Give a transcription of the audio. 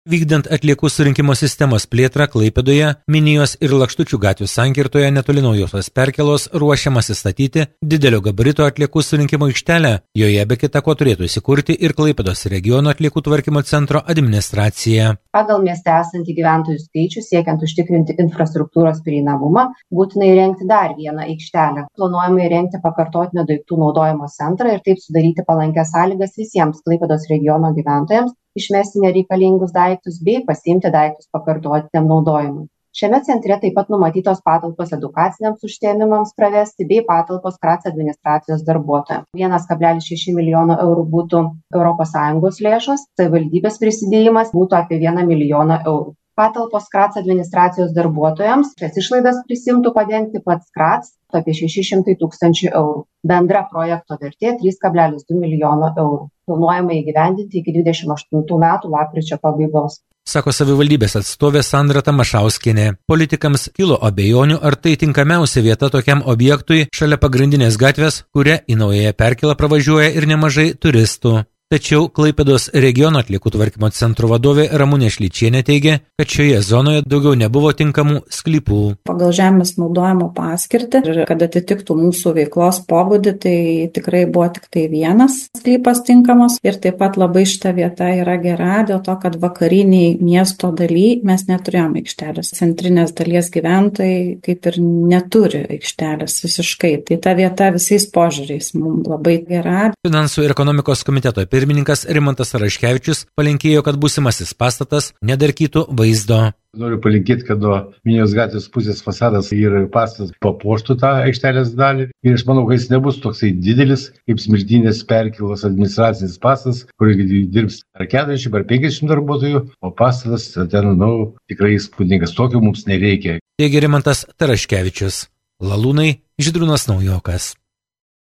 Vykdant atliekų surinkimo sistemos plėtrą Klaipėdoje, Minijos ir Lakštučių gatvių sankirtoje netoli naujosios perkėlos ruošiamasi statyti didelio gabarito atliekų surinkimo aikštelę. Joje be kita ko turėtų įsikurti ir Klaipėdos regiono atliekų tvarkymo centro administracija. Pagal mieste esantį gyventojų skaičių siekiant užtikrinti infrastruktūros prieinamumą, būtina įrengti dar vieną aikštelę. Planuojama įrengti pakartotinio daiktų naudojimo centrą ir taip sudaryti palankias sąlygas visiems Klaipėdos regiono gyventojams išmesti nereikalingus daiktus bei pasiimti daiktus pakartotiniam naudojimui. Šiame centre taip pat numatytos patalpos edukaciniams užsiėmimams pravesti bei patalpos KRAC administracijos darbuotojams. 1,6 milijono eurų būtų ES lėšos, savivaldybės prisidėjimas būtų apie 1 milijoną eurų. Patalpos KRAC administracijos darbuotojams šias išlaidas prisimtų padengti pats KRAC apie 600 000 eurų. Bendra projekto vertė 3,2 milijono eurų. Planuojama įgyvendinti iki 28 metų lapkričio pabaigos. Sako savivaldybės atstovė Sandra Tamašauskienė. Politikams kilo abejonių, ar tai tinkamiausia vieta tokiam objektui šalia pagrindinės gatvės, kuria į naująją perkėlą pravažiuoja ir nemažai turistų. Tačiau Klaipėdos regiono atliekų tvarkymo centro vadovė Ramunė Šličienė teigia, kad šioje zonoje daugiau nebuvo tinkamų sklypų. Pagal žemės naudojimo paskirtį ir kad atitiktų mūsų veiklos pobūdį, tai tikrai buvo tik tai vienas sklypas tinkamas ir taip pat labai šita vieta yra gera dėl to, kad vakariniai miesto daly mes neturėjome aikštelės. Centrinės dalies gyventojai kaip ir neturi aikštelės visiškai. Tai ta vieta visais požiūriais mums labai gera. Finansų ir ekonomikos komiteto pirmininkas Rimantas Raškevičius palinkėjo, kad būsimasis pastatas nedarkytų vaizdo. Noriu palinkėti, kad nuo Minijos gatvės pusės fasadas ir pastatas papuoštų tą aikštelės dalį. Ir aš manau, kad jis nebus toksai didelis, kaip Smiltynės perkėlos administracinis pastatas, kur dirbs ar 40 ar 50 darbuotojų, o pastatas ten, tikrai įspūdingas. Tokio mums nereikia. Teigia Rimantas Raškevičius. Lalūnai, Žydrūnas Naujokas.